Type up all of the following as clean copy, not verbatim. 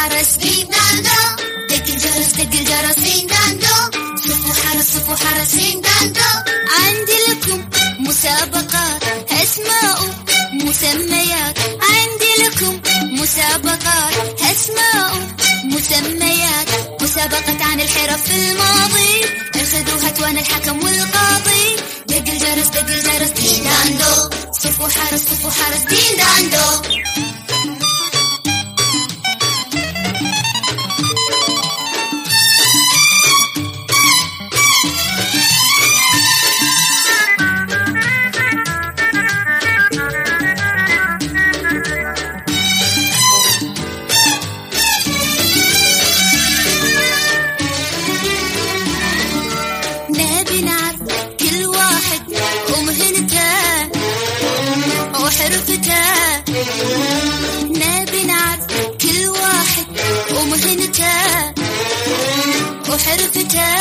حرس دين داندو، دق الجرس دق الجرس دين داندو، صفوا حرس دين داندو. عندي لكم مسابقات أسماء مسميات، عندي لكم مسابقات أسماء مسميات، مسابقة عن الحرف في الماضي، اخذوها وانا الحكم والقاضي. دق الجرس دين داندو، صفوا حرس دين داندو. نبي نعرف كل واحد ومهنته وحرفته، نبي نعرف كل واحد ومهنته وحرفته.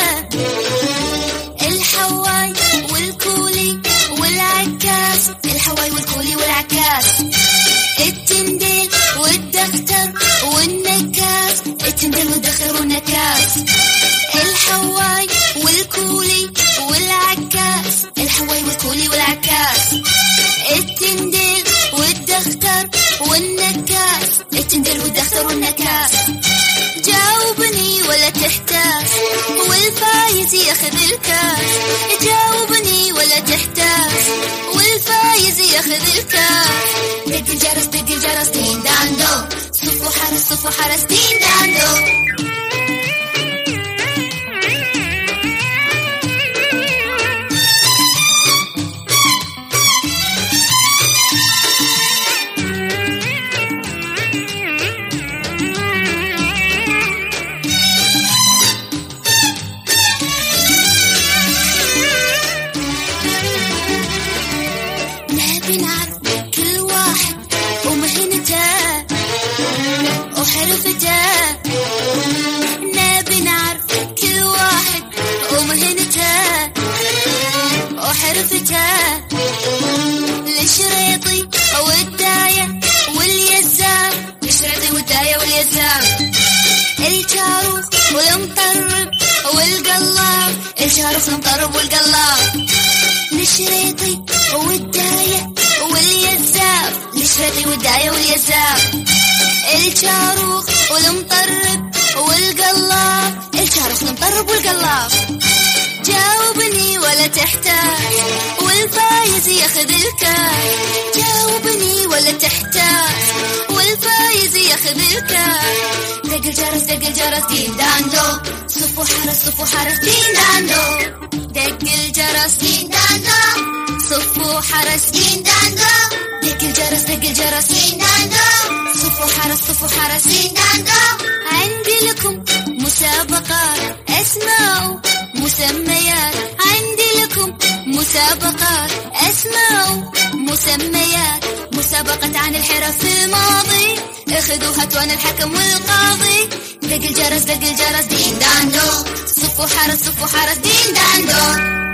الحواي والكولي والعكاس، الحواي والكولي والعكاس، التنديل والدفتر والنكاس، التنديل والدفتر والنكاس. الحواي والكولي والعكاس، الحواي والكولي والعكاس، التنديل والدفتر والنكاس، التنديل والدفتر والنكاس. جاوبني ولا تحتاج والفايز ياخذ الكاس، جاوبني ولا تحتاج والفايز ياخذ الكاس. دق الجرس دين داندو، صفوا حرس دين داندو. نبي نعرف كل واحد ومهنته وحرفته، نبي نعرف كل واحد ومهنته وحرفته. الشريطي والداية واليزار، الشريطي والداية واليزار. الجاروخ والمطرب والقلاب، الجاروخ والمطرب والقلاب. الشريطي والداية واليزار، الشريطي والداية واليزار. الجاروخ والمطرب والقلاب، الجاروخ والمطرب والقلاب. جاوبني ولا تحتاج والفايز ياخذ الكاس، جاوبني ولا تحتاج والفايز ياخذ الكاس. دق الجرس دين داندو، صفوا حرس دين داندو. دق الجرس دين داندو، صفوا حرس دين داندو. دق الجرس دين داندو، صفوا حرس دين داندو. عندي لكم مسابقات أسماء مسميات، عندي لكم مسابقات أسماء مسميات، مسابقة عن الحرف في الماضي، اخذوها وانا الحكم والقاضي. دق الجرس دين داندو، صفوا حرس دين داندو.